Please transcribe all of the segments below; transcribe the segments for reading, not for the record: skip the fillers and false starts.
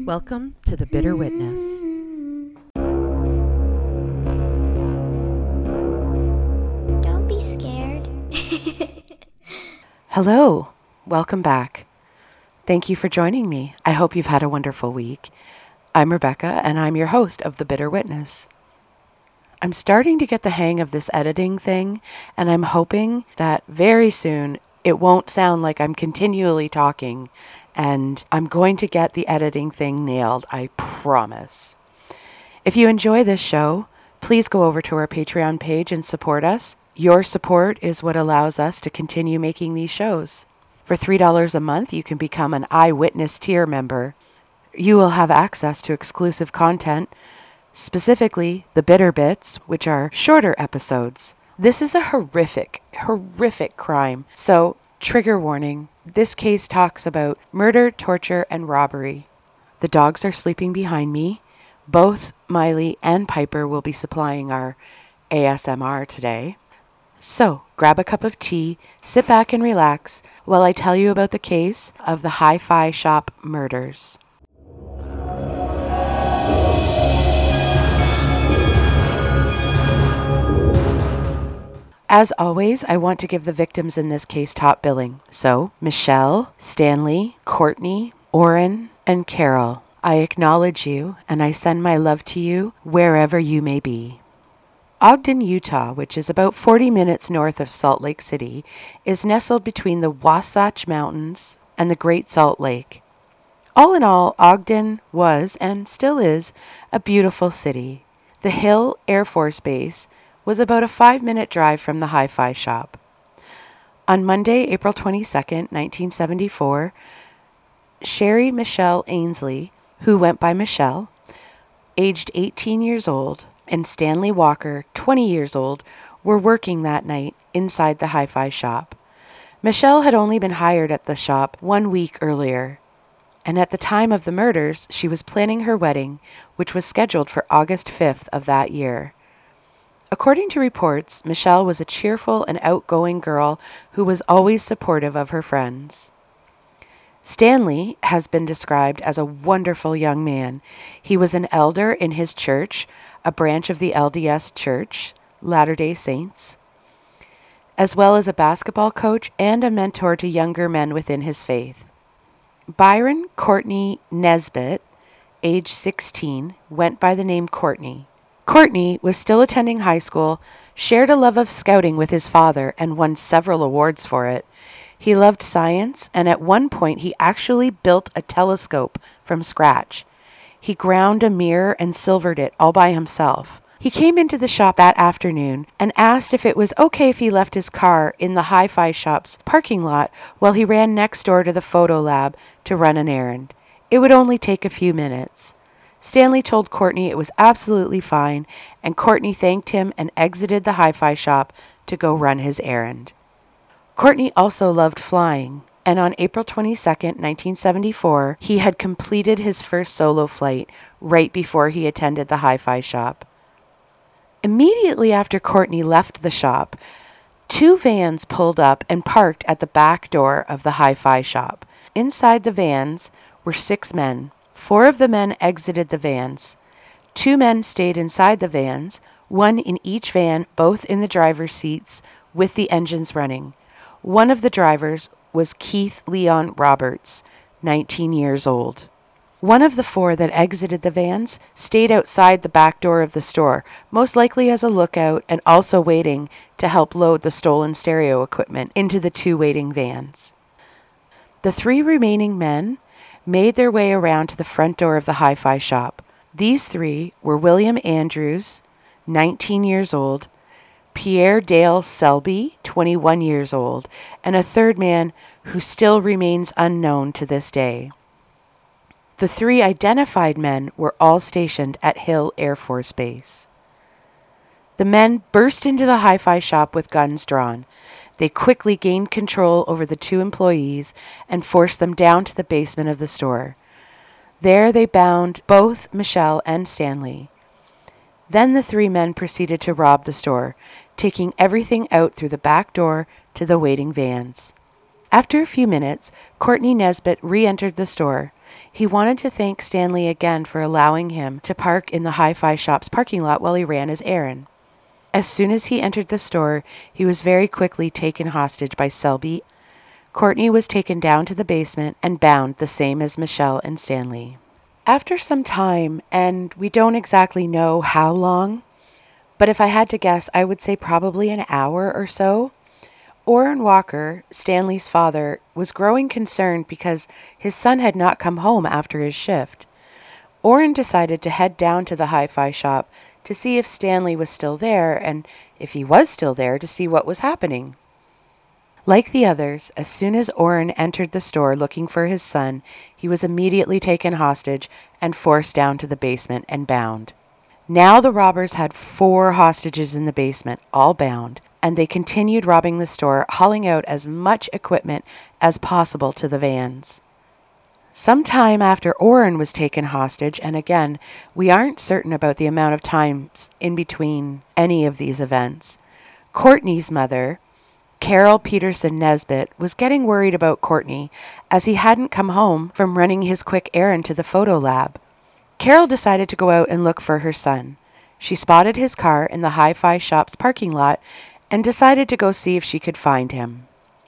Welcome to The Bitter Witness. Don't be scared. Hello, welcome back. Thank you for joining me. I hope you've had a wonderful week. I'm Rebecca, and I'm your host of The Bitter Witness. I'm starting to get the hang of this editing thing, and I'm hoping that very soon it won't sound like I'm continually talking, and I'm going to get the editing thing nailed, I promise. If you enjoy this show, please go over to our Patreon page and support us. Your support is what allows us to continue making these shows. For $3 a month, you can become an Eyewitness tier member. You will have access to exclusive content, specifically the Bitter Bits, which are shorter episodes. This is a horrific crime. So, trigger warning, this case talks about murder, torture, and robbery. The dogs are sleeping behind me. Both Miley and Piper will be supplying our ASMR today. So, grab a cup of tea, sit back and relax while I tell you about the case of the Hi-Fi Shop murders. As always, I want to give the victims in this case top billing. So, Michelle, Stanley, Courtney, Orrin, and Carol, I acknowledge you and I send my love to you wherever you may be. Ogden, Utah, which is about 40 minutes north of Salt Lake City, is nestled between the Wasatch Mountains and the Great Salt Lake. All in all, Ogden was, and still is, a beautiful city. The Hill Air Force Base was about a 5-minute drive from the Hi-Fi Shop. On Monday, April 22nd, 1974, Sherry Michelle Ainsley, who went by Michelle, aged 18 years old, and Stanley Walker, 20 years old, were working that night inside the Hi-Fi Shop. Michelle had only been hired at the shop 1 week earlier, and at the time of the murders, she was planning her wedding, which was scheduled for August 5th of that year. According to reports, Michelle was a cheerful and outgoing girl who was always supportive of her friends. Stanley has been described as a wonderful young man. He was an elder in his church, a branch of the LDS Church, Latter-day Saints, as well as a basketball coach and a mentor to younger men within his faith. Byron Courtney Nesbitt, age 16, went by the name Courtney. Courtney was still attending high school, shared a love of scouting with his father, and won several awards for it. He loved science, and at one point he actually built a telescope from scratch. He ground a mirror and silvered it all by himself. He came into the shop that afternoon and asked if it was okay if he left his car in the Hi-Fi Shop's parking lot while he ran next door to the photo lab to run an errand. It would only take a few minutes. Stanley told Courtney it was absolutely fine, and Courtney thanked him and exited the Hi-Fi Shop to go run his errand. Courtney also loved flying, and on April 22nd, 1974, he had completed his first solo flight right before he attended the Hi-Fi Shop. Immediately after Courtney left the shop, 2 vans pulled up and parked at the back door of the Hi-Fi Shop. Inside the vans were 6 men. 4 of the men exited the vans. 2 men stayed inside the vans, 1 in each van, both in the driver's seats with the engines running. One of the drivers was Keith Leon Roberts, 19 years old. One of the 4 that exited the vans stayed outside the back door of the store, most likely as a lookout and also waiting to help load the stolen stereo equipment into the 2 waiting vans. The 3 remaining men made their way around to the front door of the Hi-Fi Shop. These 3 were William Andrews, 19 years old, Pierre Dale Selby, 21 years old, and a 3rd man who still remains unknown to this day. The 3 identified men were all stationed at Hill Air Force Base. The men burst into the Hi-Fi Shop with guns drawn. They quickly gained control over the 2 employees and forced them down to the basement of the store. There they bound both Michelle and Stanley. Then the 3 men proceeded to rob the store, taking everything out through the back door to the waiting vans. After a few minutes, Courtney Nesbitt re-entered the store. He wanted to thank Stanley again for allowing him to park in the Hi-Fi Shop's parking lot while he ran his errand. As soon as he entered the store, he was very quickly taken hostage by Selby. Courtney was taken down to the basement and bound the same as Michelle and Stanley. After some time, and we don't exactly know how long, but if I had to guess, I would say probably an hour or so, Orrin Walker, Stanley's father, was growing concerned because his son had not come home after his shift. Orrin decided to head down to the Hi-Fi Shop to see if Stanley was still there, and if he was still there, to see what was happening. Like the others, as soon as Orrin entered the store looking for his son, he was immediately taken hostage and forced down to the basement and bound. Now the robbers had 4 hostages in the basement, all bound, and they continued robbing the store, hauling out as much equipment as possible to the vans. Some time after Orrin was taken hostage, and again, we aren't certain about the amount of time in between any of these events, Courtney's mother, Carol Peterson Nesbitt, was getting worried about Courtney as he hadn't come home from running his quick errand to the photo lab. Carol decided to go out and look for her son. She spotted his car in the Hi-Fi Shop's parking lot and decided to go see if she could find him.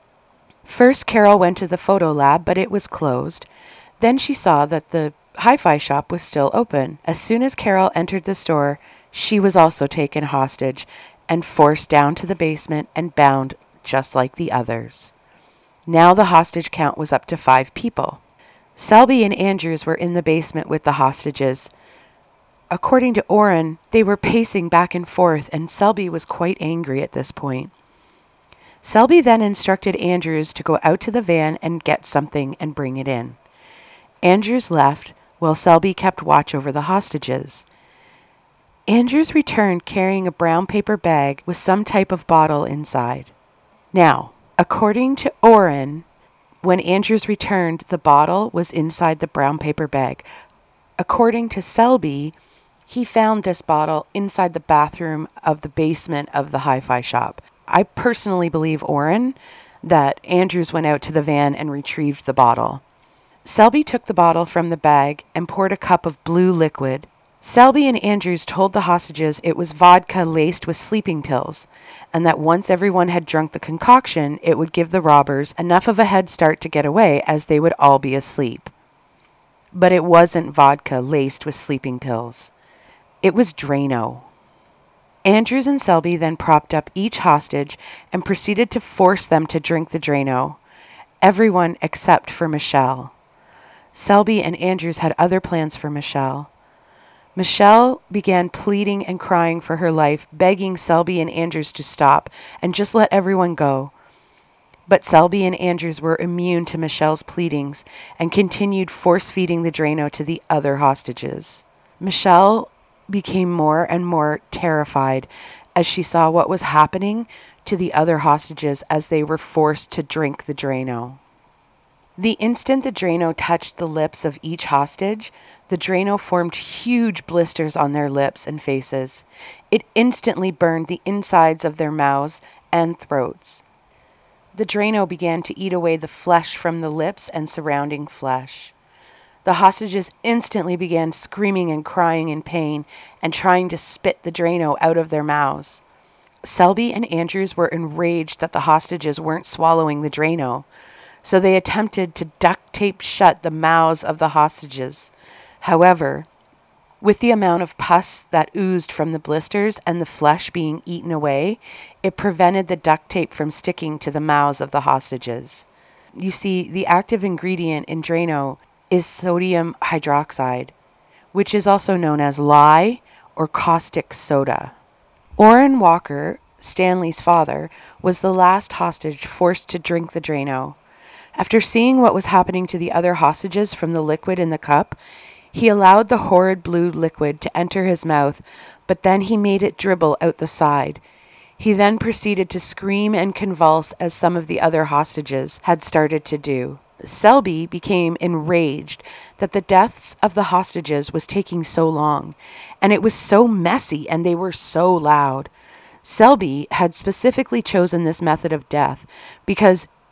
First, Carol went to the photo lab, but it was closed. Then she saw that the Hi-Fi Shop was still open. As soon as Carol entered the store, she was also taken hostage and forced down to the basement and bound just like the others. Now the hostage count was up to 5 people. Selby and Andrews were in the basement with the hostages. According to Orrin, they were pacing back and forth, and Selby was quite angry at this point. Selby then instructed Andrews to go out to the van and get something and bring it in. Andrews left while Selby kept watch over the hostages. Andrews returned carrying a brown paper bag with some type of bottle inside. Now, according to Orrin, when Andrews returned, the bottle was inside the brown paper bag. According to Selby, he found this bottle inside the bathroom of the basement of the Hi-Fi Shop. I personally believe Orrin that Andrews went out to the van and retrieved the bottle. Selby took the bottle from the bag and poured a cup of blue liquid. Selby and Andrews told the hostages it was vodka laced with sleeping pills, and that once everyone had drunk the concoction, it would give the robbers enough of a head start to get away, as they would all be asleep. But it wasn't vodka laced with sleeping pills. It was Drano. Andrews and Selby then propped up each hostage and proceeded to force them to drink the Drano. Everyone except for Michelle. Selby and Andrews had other plans for Michelle. Michelle began pleading and crying for her life, begging Selby and Andrews to stop and just let everyone go. But Selby and Andrews were immune to Michelle's pleadings and continued force-feeding the Drano to the other hostages. Michelle became more and more terrified as she saw what was happening to the other hostages as they were forced to drink the Drano. The instant the Drano touched the lips of each hostage, the Drano formed huge blisters on their lips and faces. It instantly burned the insides of their mouths and throats. The Drano began to eat away the flesh from the lips and surrounding flesh. The hostages instantly began screaming and crying in pain and trying to spit the Drano out of their mouths. Selby and Andrews were enraged that the hostages weren't swallowing the Drano, so they attempted to duct tape shut the mouths of the hostages. However, with the amount of pus that oozed from the blisters and the flesh being eaten away, it prevented the duct tape from sticking to the mouths of the hostages. You see, the active ingredient in Drano is sodium hydroxide, which is also known as lye or caustic soda. Orrin Walker, Stanley's father, was the last hostage forced to drink the Drano. After seeing what was happening to the other hostages from the liquid in the cup, he allowed the horrid blue liquid to enter his mouth, but then he made it dribble out the side. He then proceeded to scream and convulse as some of the other hostages had started to do. Selby became enraged that the deaths of the hostages was taking so long, and it was so messy and they were so loud. Selby had specifically chosen this method of death because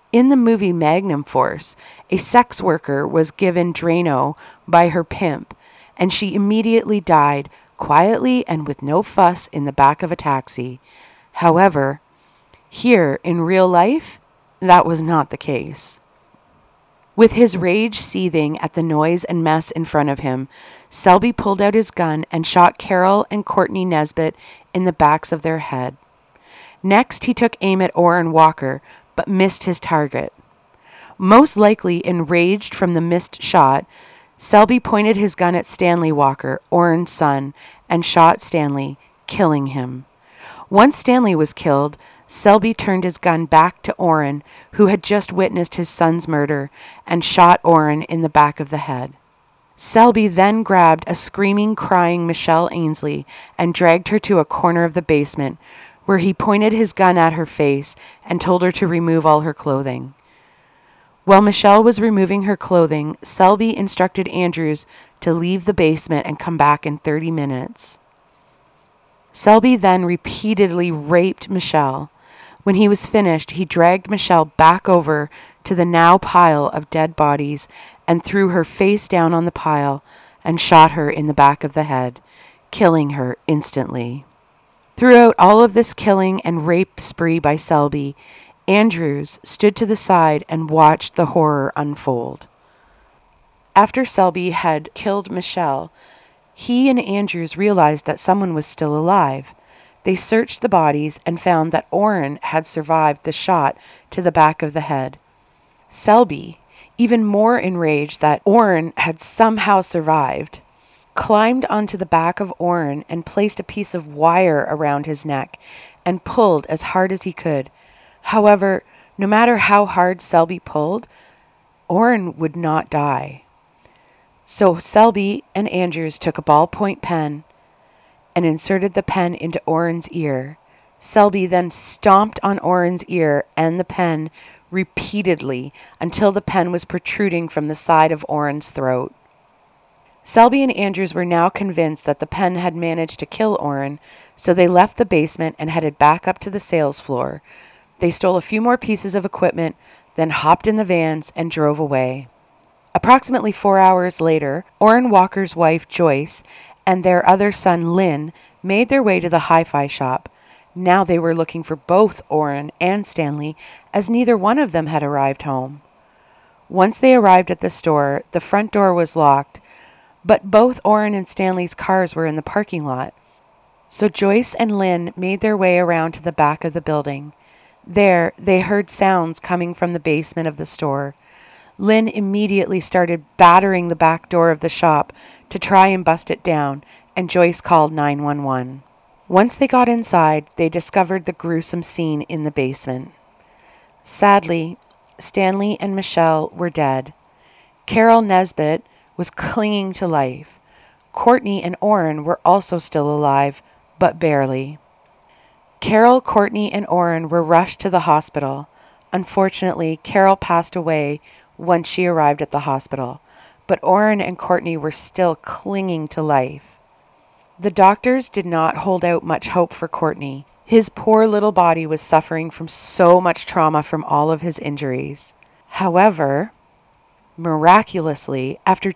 In the movie Magnum Force, a sex worker was given Drano by her pimp, and she immediately died quietly and with no fuss in the back of a taxi. However, here in real life, that was not the case. With his rage seething at the noise and mess in front of him, Selby pulled out his gun and shot Carol and Courtney Nesbitt in the backs of their head. Next, he took aim at Orrin Walker, but missed his target. Most likely enraged from the missed shot, Selby pointed his gun at Stanley Walker, Orrin's son, and shot Stanley, killing him. Once Stanley was killed, Selby turned his gun back to Orrin, who had just witnessed his son's murder, and shot Orrin in the back of the head. Selby then grabbed a screaming, crying Michelle Ainsley and dragged her to a corner of the basement, where he pointed his gun at her face and told her to remove all her clothing. While Michelle was removing her clothing, Selby instructed Andrews to leave the basement and come back in 30 minutes. Selby then repeatedly raped Michelle. When he was finished, he dragged Michelle back over to the now pile of dead bodies and threw her face down on the pile and shot her in the back of the head, killing her instantly. Throughout all of this killing and rape spree by Selby, Andrews stood to the side and watched the horror unfold. After Selby had killed Michelle, he and Andrews realized that someone was still alive. They searched the bodies and found that Orrin had survived the shot to the back of the head. Selby, even more enraged that Orrin had somehow survived, climbed onto the back of Orrin and placed a piece of wire around his neck and pulled as hard as he could. However, no matter how hard Selby pulled, Orrin would not die. So Selby and Andrews took a ballpoint pen and inserted the pen into Orrin's ear. Selby then stomped on Orrin's ear and the pen repeatedly until the pen was protruding from the side of Orrin's throat. Selby and Andrews were now convinced that the pen had managed to kill Orrin, so they left the basement and headed back up to the sales floor. They stole a few more pieces of equipment, then hopped in the vans and drove away. Approximately 4 hours later, Orrin Walker's wife, Joyce, and their other son, Lynn, made their way to the hi-fi shop. Now they were looking for both Orrin and Stanley, as neither one of them had arrived home. Once they arrived at the store, the front door was locked, but both Orrin and Stanley's cars were in the parking lot. So Joyce and Lynn made their way around to the back of the building. There, they heard sounds coming from the basement of the store. Lynn immediately started battering the back door of the shop to try and bust it down, and Joyce called 911. Once they got inside, they discovered the gruesome scene in the basement. Sadly, Stanley and Michelle were dead. Carol Nesbitt was clinging to life. Courtney and Orrin were also still alive, but barely. Carol, Courtney, and Orrin were rushed to the hospital. Unfortunately, Carol passed away once she arrived at the hospital, but Orrin and Courtney were still clinging to life. The doctors did not hold out much hope for Courtney. His poor little body was suffering from so much trauma from all of his injuries. However, miraculously, after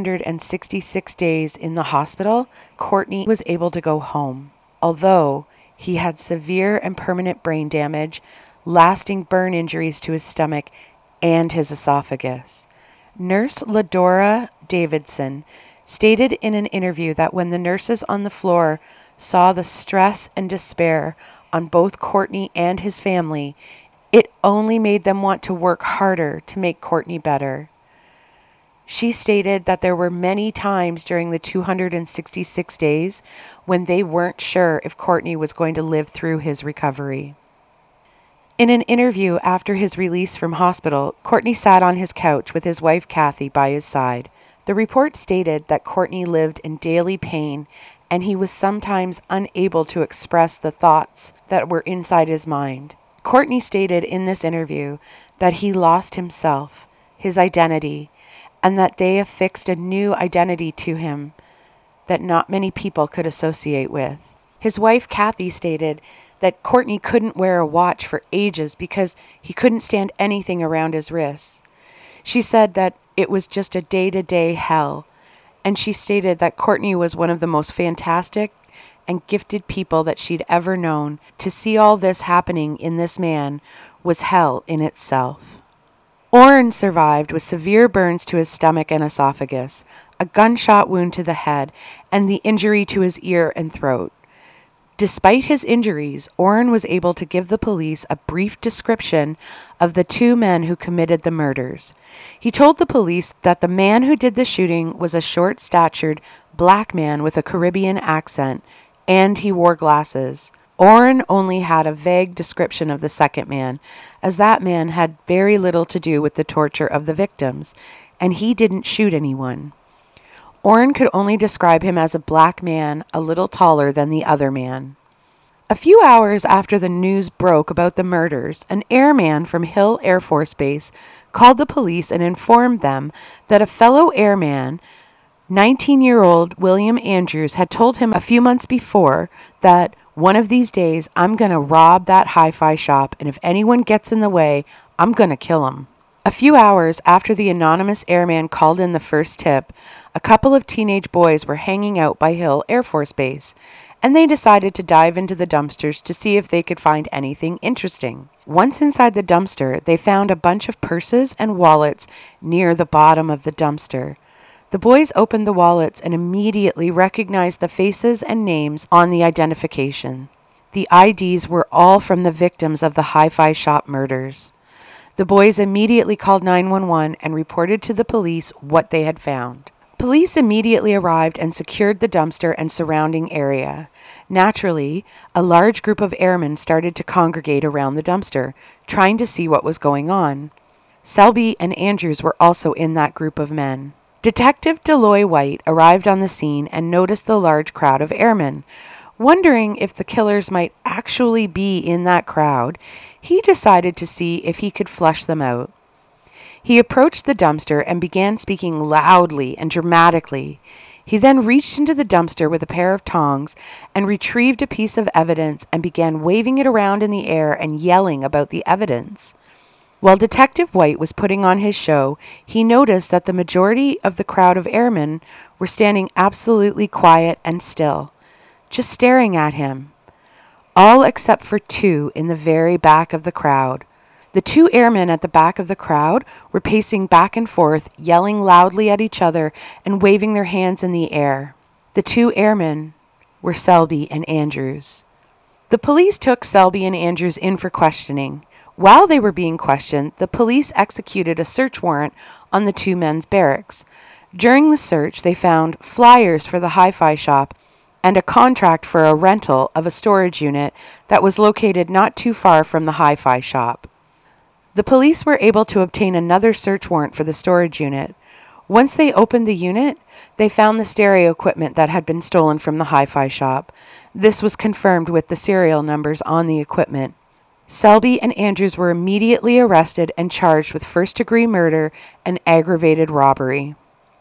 266 days in the hospital, Courtney was able to go home. Although he had severe and permanent brain damage, lasting burn injuries to his stomach and his esophagus. Nurse Ladora Davidson stated in an interview that when the nurses on the floor saw the stress and despair on both Courtney and his family, it only made them want to work harder to make Courtney better. She stated that there were many times during the 266 days when they weren't sure if Courtney was going to live through his recovery. In an interview after his release from hospital, Courtney sat on his couch with his wife Kathy by his side. The report stated that Courtney lived in daily pain and he was sometimes unable to express the thoughts that were inside his mind. Courtney stated in this interview that he lost himself, his identity, and that they affixed a new identity to him that not many people could associate with. His wife Kathy stated that Courtney couldn't wear a watch for ages because he couldn't stand anything around his wrists. She said that it was just a day-to-day hell, and she stated that Courtney was one of the most fantastic and gifted people that she'd ever known. To see all this happening in this man was hell in itself. Orrin survived with severe burns to his stomach and esophagus, a gunshot wound to the head, and the injury to his ear and throat. Despite his injuries, Orrin was able to give the police a brief description of the two men who committed the murders. He told the police that the man who did the shooting was a short-statured black man with a Caribbean accent, and he wore glasses. Orrin only had a vague description of the second man, as that man had very little to do with the torture of the victims, and he didn't shoot anyone. Orrin could only describe him as a black man, a little taller than the other man. A few hours after the news broke about the murders, an airman from Hill Air Force Base called the police and informed them that a fellow airman, 19-year-old William Andrews, had told him a few months before that one of these days I'm going to rob that hi-fi shop, and if anyone gets in the way, I'm going to kill him. A few hours after the anonymous airman called in the first tip, a couple of teenage boys were hanging out by Hill Air Force Base, and they decided to dive into the dumpsters to see if they could find anything interesting. Once inside the dumpster, they found a bunch of purses and wallets near the bottom of the dumpster. The boys opened the wallets and immediately recognized the faces and names on the identification. The IDs were all from the victims of the hi-fi shop murders. The boys immediately called 911 and reported to the police what they had found. Police immediately arrived and secured the dumpster and surrounding area. Naturally, a large group of airmen started to congregate around the dumpster, trying to see what was going on. Selby and Andrews were also in that group of men. Detective Deloy White arrived on the scene and noticed the large crowd of airmen. Wondering if the killers might actually be in that crowd, he decided to see if he could flush them out. He approached the dumpster and began speaking loudly and dramatically. He then reached into the dumpster with a pair of tongs and retrieved a piece of evidence and began waving it around in the air and yelling about the evidence. While Detective White was putting on his show, he noticed that the majority of the crowd of airmen were standing absolutely quiet and still, just staring at him, all except for two in the very back of the crowd. The two airmen at the back of the crowd were pacing back and forth, yelling loudly at each other and waving their hands in the air. The two airmen were Selby and Andrews. The police took Selby and Andrews in for questioning. While they were being questioned, the police executed a search warrant on the two men's barracks. During the search, they found flyers for the hi-fi shop and a contract for a rental of a storage unit that was located not too far from the hi-fi shop. The police were able to obtain another search warrant for the storage unit. Once they opened the unit, they found the stereo equipment that had been stolen from the hi-fi shop. This was confirmed with the serial numbers on the equipment. Selby and Andrews were immediately arrested and charged with first-degree murder and aggravated robbery.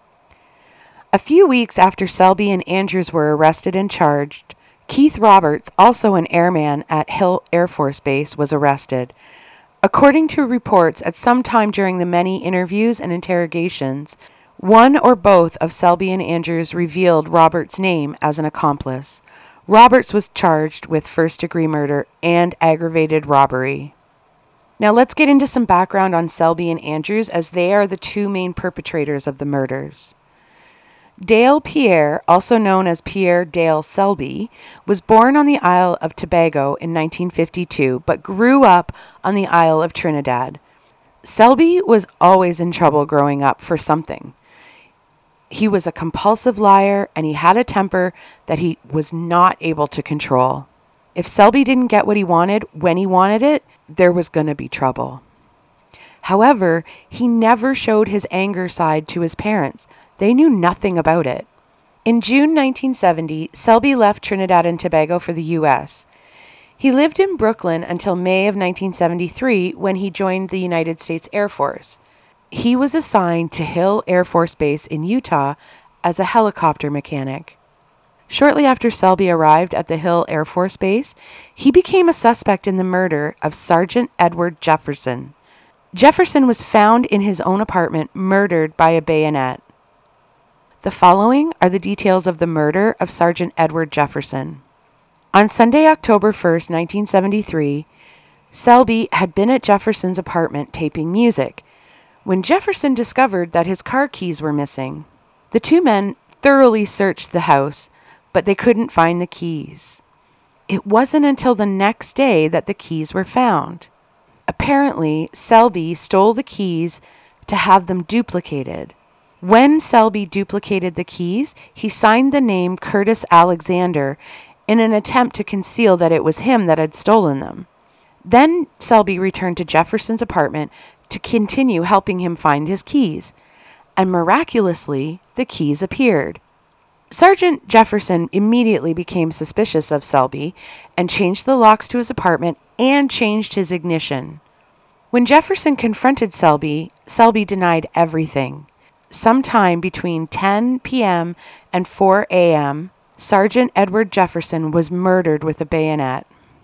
A few weeks after Selby and Andrews were arrested and charged, Keith Roberts, also an airman at Hill Air Force Base, was arrested. According to reports, at some time during the many interviews and interrogations, one or both of Selby and Andrews revealed Roberts' name as an accomplice. Roberts was charged with first-degree murder and aggravated robbery. Now let's get into some background on Selby and Andrews, as they are the two main perpetrators of the murders. Dale Pierre, also known as Pierre Dale Selby, was born on the Isle of Tobago in 1952, but grew up on the Isle of Trinidad. Selby was always in trouble growing up for something. He was a compulsive liar, and he had a temper that he was not able to control. If Selby didn't get what he wanted when he wanted it, there was going to be trouble. However, he never showed his anger side to his parents. They knew nothing about it. In June 1970, Selby left Trinidad and Tobago for the U.S. He lived in Brooklyn until May of 1973, when he joined the United States Air Force. He was assigned to Hill Air Force Base in Utah as a helicopter mechanic. Shortly after Selby arrived at the Hill Air Force Base, he became a suspect in the murder of Sergeant Edward Jefferson. Jefferson was found in his own apartment, murdered by a bayonet. The following are the details of the murder of Sergeant Edward Jefferson. On Sunday, October 1st, 1973, Selby had been at Jefferson's apartment taping music when Jefferson discovered that his car keys were missing. The two men thoroughly searched the house, but they couldn't find the keys. It wasn't until the next day that the keys were found. Apparently, Selby stole the keys to have them duplicated. When Selby duplicated the keys, he signed the name Curtis Alexander in an attempt to conceal that it was him that had stolen them. Then Selby returned to Jefferson's apartment to continue helping him find his keys, and miraculously, the keys appeared. Sergeant Jefferson immediately became suspicious of Selby and changed the locks to his apartment and changed his ignition. When Jefferson confronted Selby, Selby denied everything. Sometime between 10 p.m. and 4 a.m., Sergeant Edward Jefferson was murdered with a bayonet.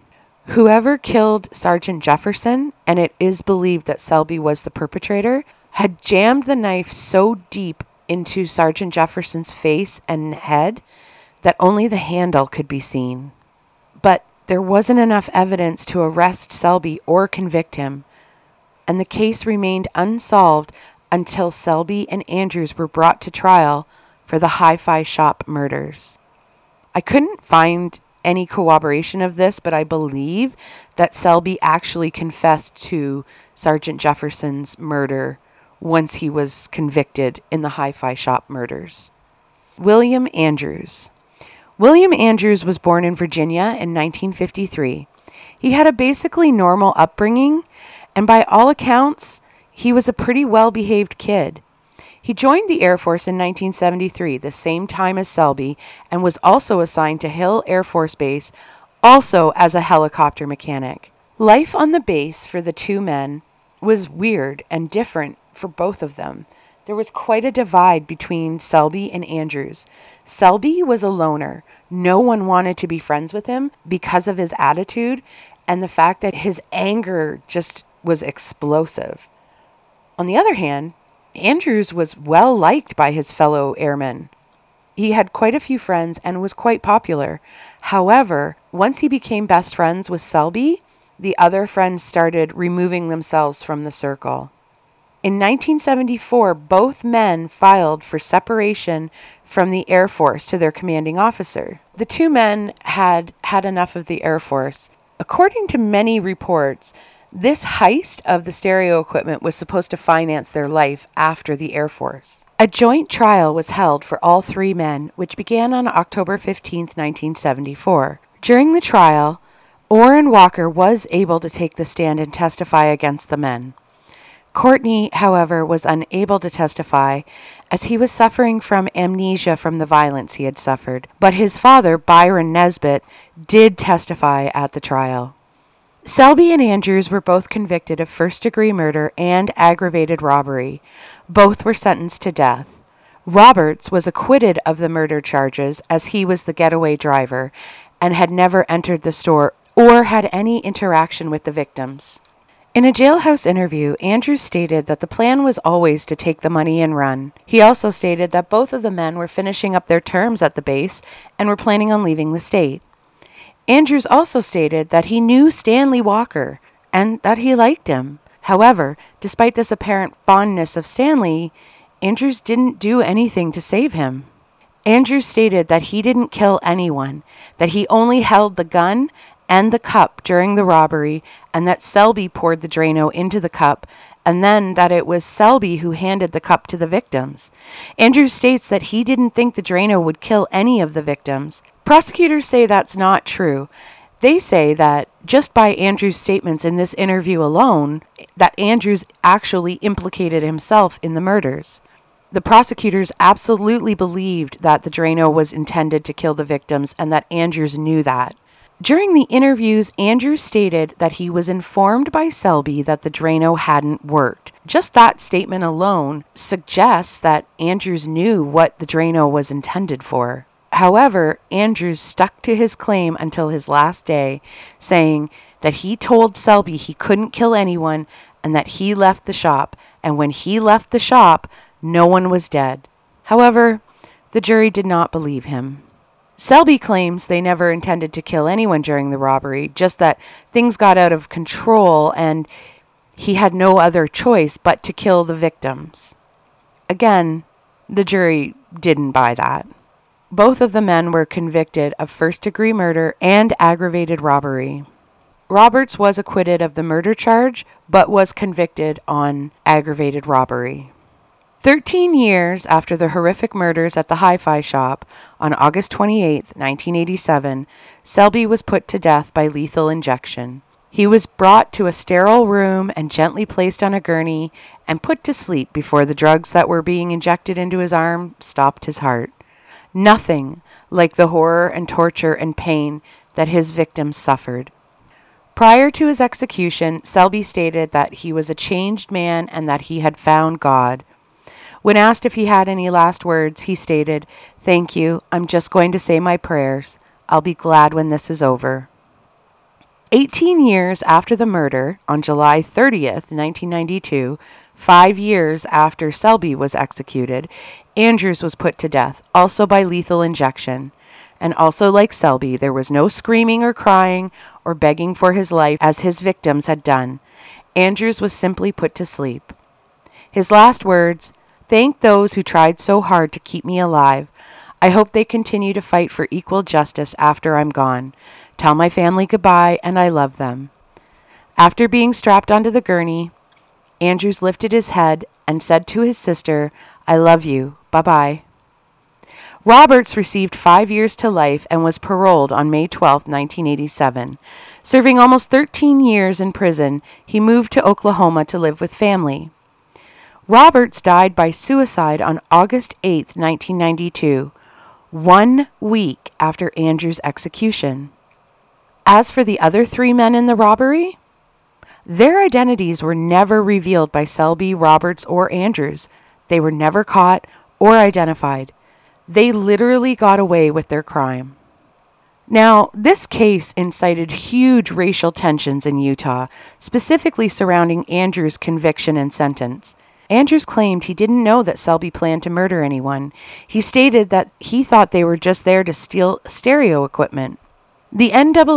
Whoever killed Sergeant Jefferson, and it is believed that Selby was the perpetrator, had jammed the knife so deep into Sergeant Jefferson's face and head that only the handle could be seen. But there wasn't enough evidence to arrest Selby or convict him, and the case remained unsolved until Selby and Andrews were brought to trial for the Hi-Fi Shop murders. I couldn't find any corroboration of this, but I believe that Selby actually confessed to Sergeant Jefferson's murder once he was convicted in the Hi-Fi Shop murders. William Andrews. William Andrews was born in Virginia in 1953. He had a basically normal upbringing, and by all accounts, he was a pretty well-behaved kid. He joined the Air Force in 1973, the same time as Selby, and was also assigned to Hill Air Force Base, also as a helicopter mechanic. Life on the base for the two men was weird and different for both of them. There was quite a divide between Selby and Andrews. Selby was a loner. No one wanted to be friends with him because of his attitude and the fact that his anger just was explosive. On the other hand, Andrews was well liked by his fellow airmen. He had quite a few friends and was quite popular. However, once he became best friends with Selby, the other friends started removing themselves from the circle. In 1974, both men filed for separation from the Air Force to their commanding officer. The two men had had enough of the Air Force. According to many reports, this heist of the stereo equipment was supposed to finance their life after the Air Force. A joint trial was held for all three men, which began on October 15, 1974. During the trial, Orrin Walker was able to take the stand and testify against the men. Courtney, however, was unable to testify as he was suffering from amnesia from the violence he had suffered, but his father, Byron Nesbitt, did testify at the trial. Selby and Andrews were both convicted of first-degree murder and aggravated robbery. Both were sentenced to death. Roberts was acquitted of the murder charges as he was the getaway driver and had never entered the store or had any interaction with the victims. In a jailhouse interview, Andrews stated that the plan was always to take the money and run. He also stated that both of the men were finishing up their terms at the base and were planning on leaving the state. Andrews also stated that he knew Stanley Walker and that he liked him. However, despite this apparent fondness of Stanley, Andrews didn't do anything to save him. Andrews stated that he didn't kill anyone, that he only held the gun and the cup during the robbery, and that Selby poured the Drano into the cup, and then that it was Selby who handed the cup to the victims. Andrews states that he didn't think the Drano would kill any of the victims. Prosecutors say that's not true. They say that just by Andrews' statements in this interview alone, that Andrews actually implicated himself in the murders. The prosecutors absolutely believed that the Drano was intended to kill the victims and that Andrews knew that. During the interviews, Andrews stated that he was informed by Selby that the Drano hadn't worked. Just that statement alone suggests that Andrews knew what the Drano was intended for. However, Andrews stuck to his claim until his last day, saying that he told Selby he couldn't kill anyone and that he left the shop, and when he left the shop, no one was dead. However, the jury did not believe him. Selby claims they never intended to kill anyone during the robbery, just that things got out of control and he had no other choice but to kill the victims. Again, the jury didn't buy that. Both of the men were convicted of first-degree murder and aggravated robbery. Roberts was acquitted of the murder charge, but was convicted on aggravated robbery. 13 years after the horrific murders at the hi-fi shop, on August 28, 1987, Selby was put to death by lethal injection. He was brought to a sterile room and gently placed on a gurney and put to sleep before the drugs that were being injected into his arm stopped his heart. Nothing like the horror and torture and pain that his victims suffered. Prior to his execution, Selby stated that he was a changed man and that he had found God. When asked if he had any last words, he stated, "Thank you, I'm just going to say my prayers. I'll be glad when this is over." 18 years after the murder, on July 30th, 1992, 5 years after Selby was executed, Andrews was put to death, also by lethal injection. And also like Selby, there was no screaming or crying or begging for his life as his victims had done. Andrews was simply put to sleep. His last words, "Thank those who tried so hard to keep me alive. I hope they continue to fight for equal justice after I'm gone. Tell my family goodbye and I love them." After being strapped onto the gurney, Andrews lifted his head and said to his sister, "I love you. Bye-bye." Roberts received 5 years to life and was paroled on May 12, 1987. Serving almost 13 years in prison, he moved to Oklahoma to live with family. Roberts died by suicide on August 8, 1992, 1 week after Andrews' execution. As for the other 3 men in the robbery, their identities were never revealed by Selby, Roberts, or Andrews. They were never caught or identified. They literally got away with their crime. Now, this case incited huge racial tensions in Utah, specifically surrounding Andrews' conviction and sentence. Andrews claimed he didn't know that Selby planned to murder anyone. He stated that he thought they were just there to steal stereo equipment. The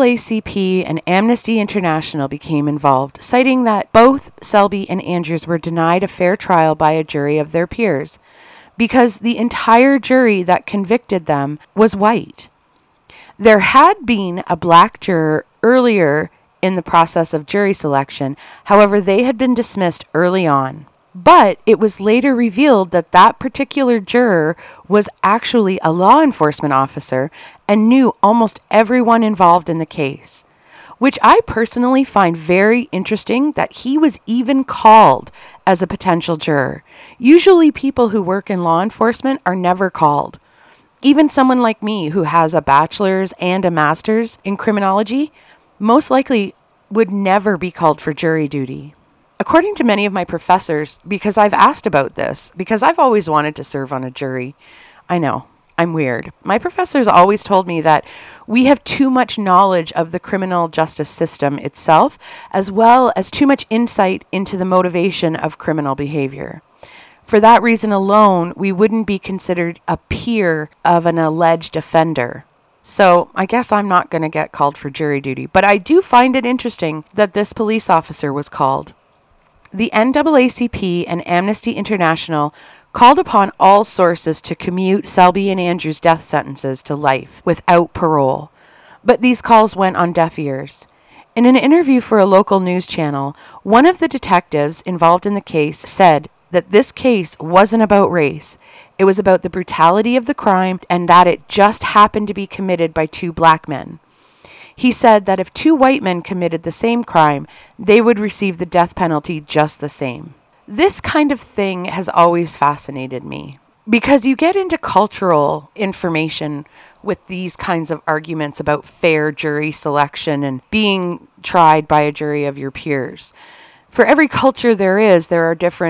NAACP and Amnesty International became involved, citing that both Selby and Andrews were denied a fair trial by a jury of their peers, because the entire jury that convicted them was white. There had been a black juror earlier in the process of jury selection, however, they had been dismissed early on. But it was later revealed that that particular juror was actually a law enforcement officer and knew almost everyone involved in the case, which I personally find very interesting that he was even called as a potential juror. Usually people who work in law enforcement are never called. Even someone like me who has a bachelor's and a master's in criminology most likely would never be called for jury duty. According to many of my professors, because I've asked about this, because I've always wanted to serve on a jury. I know, I'm weird. My professors always told me that we have too much knowledge of the criminal justice system itself, as well as too much insight into the motivation of criminal behavior. For that reason alone, we wouldn't be considered a peer of an alleged offender. So I guess I'm not going to get called for jury duty, but I do find it interesting that this police officer was called. The NAACP and Amnesty International called upon all sources to commute Selby and Andrews' death sentences to life without parole, but these calls went on deaf ears. In an interview for a local news channel, one of the detectives involved in the case said that this case wasn't about race. It was about the brutality of the crime and that it just happened to be committed by 2 black men. He said that if 2 white men committed the same crime, they would receive the death penalty just the same. This kind of thing has always fascinated me because you get into cultural information with these kinds of arguments about fair jury selection and being tried by a jury of your peers. For every culture there are different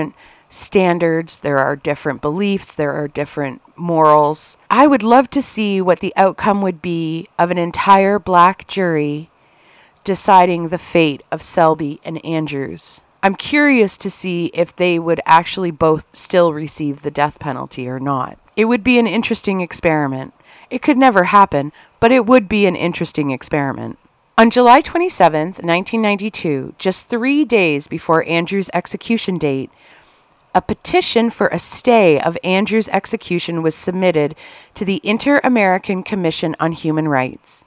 standards, there are different beliefs, there are different morals. I would love to see what the outcome would be of an entire black jury deciding the fate of Selby and Andrews. I'm curious to see if they would actually both still receive the death penalty or not. It would be an interesting experiment. It could never happen, but it would be an interesting experiment. On July 27th, 1992, just 3 days before Andrews' execution date, a petition for a stay of Andrews' execution was submitted to the Inter-American Commission on Human Rights.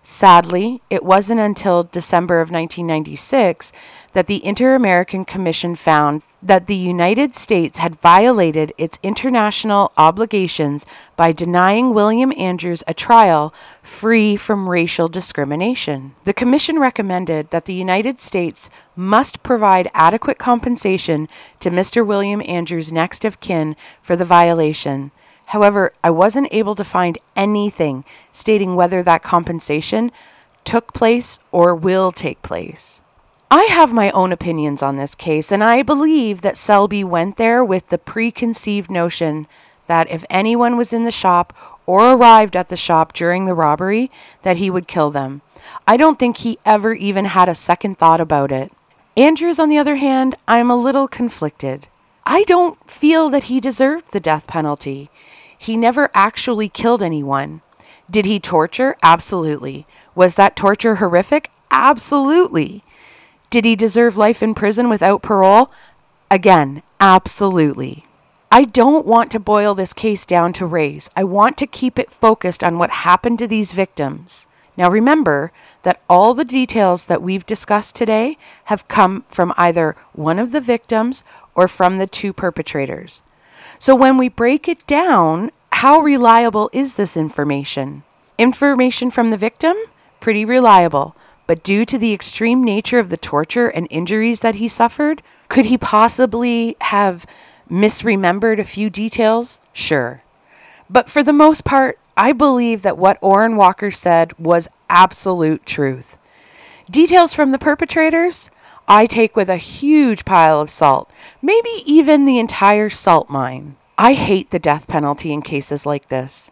Sadly, it wasn't until December of 1996 that the Inter-American Commission found that the United States had violated its international obligations by denying William Andrews a trial free from racial discrimination. The Commission recommended that the United States must provide adequate compensation to Mr. William Andrews' next of kin for the violation. However, I wasn't able to find anything stating whether that compensation took place or will take place. I have my own opinions on this case, and I believe that Selby went there with the preconceived notion that if anyone was in the shop or arrived at the shop during the robbery, that he would kill them. I don't think he ever even had a second thought about it. Andrews, on the other hand, I'm a little conflicted. I don't feel that he deserved the death penalty. He never actually killed anyone. Did he torture? Absolutely. Was that torture horrific? Absolutely. Did he deserve life in prison without parole? Again, absolutely. I don't want to boil this case down to race. I want to keep it focused on what happened to these victims. Now remember that all the details that we've discussed today have come from either one of the victims or from the two perpetrators. So when we break it down, how reliable is this information? Information from the victim? Pretty reliable. But due to the extreme nature of the torture and injuries that he suffered, could he possibly have misremembered a few details? Sure. But for the most part, I believe that what Orrin Walker said was absolute truth. Details from the perpetrators, I take with a huge pile of salt, maybe even the entire salt mine. I hate the death penalty in cases like this.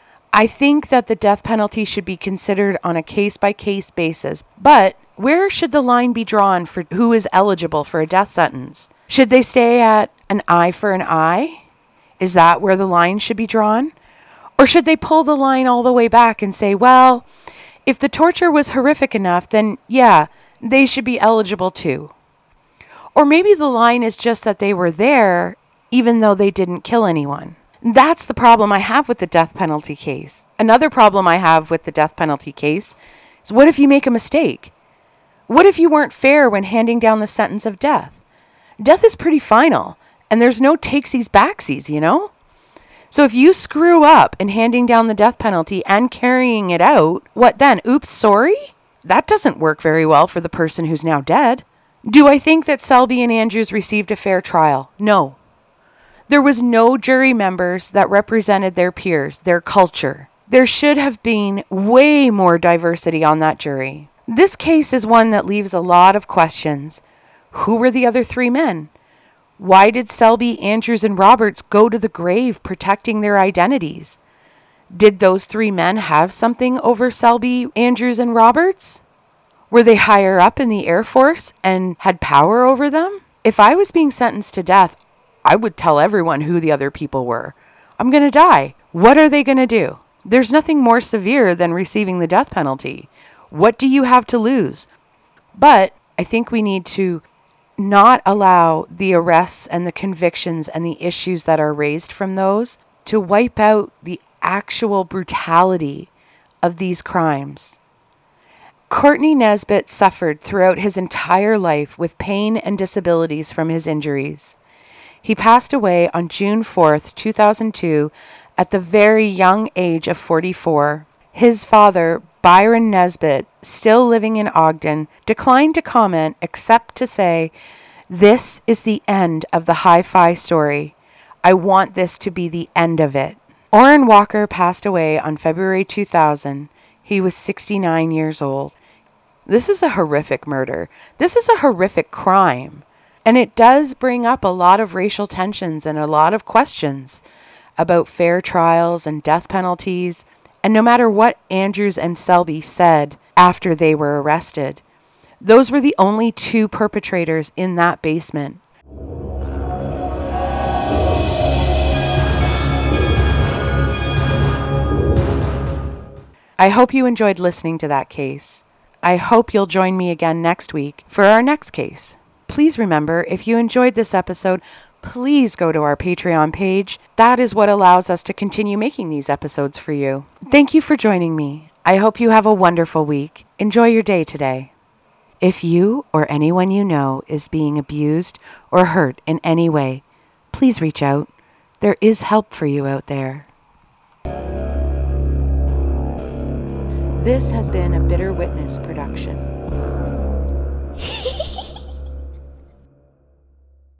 I think that the death penalty should be considered on a case-by-case basis, but where should the line be drawn for who is eligible for a death sentence? Should they stay at an eye for an eye? Is that where the line should be drawn? Or should they pull the line all the way back and say, well, if the torture was horrific enough, then yeah, they should be eligible too. Or maybe the line is just that they were there even though they didn't kill anyone. That's the problem I have with the death penalty case. Another problem I have with the death penalty case is, what if you make a mistake? What if you weren't fair when handing down the sentence of death? Death is pretty final, and there's no takesies backsies, you know? So if you screw up in handing down the death penalty and carrying it out, what then? Oops, sorry? That doesn't work very well for the person who's now dead. Do I think that Selby and Andrews received a fair trial? No. There was no jury members that represented their peers, their culture. There should have been way more diversity on that jury. This case is one that leaves a lot of questions. Who were the other three men? Why did Selby, Andrews, and Roberts go to the grave protecting their identities? Did those three men have something over Selby, Andrews, and Roberts? Were they higher up in the Air Force and had power over them? If I was being sentenced to death, I would tell everyone who the other people were. I'm going to die. What are they going to do? There's nothing more severe than receiving the death penalty. What do you have to lose? But I think we need to not allow the arrests and the convictions and the issues that are raised from those to wipe out the actual brutality of these crimes. Courtney Nesbitt suffered throughout his entire life with pain and disabilities from his injuries. He passed away on June 4th, 2002, at the very young age of 44. His father, Byron Nesbitt, still living in Ogden, declined to comment except to say, "This is the end of the hi-fi story. I want this to be the end of it." Orrin Walker passed away on February 2000. He was 69 years old. This is a horrific murder. This is a horrific crime. And it does bring up a lot of racial tensions and a lot of questions about fair trials and death penalties. And no matter what Andrews and Selby said after they were arrested, those were the only two perpetrators in that basement. I hope you enjoyed listening to that case. I hope you'll join me again next week for our next case. Please remember, if you enjoyed this episode, please go to our Patreon page. That is what allows us to continue making these episodes for you. Thank you for joining me. I hope you have a wonderful week. Enjoy your day today. If you or anyone you know is being abused or hurt in any way, please reach out. There is help for you out there. This has been a Bitter Witness production.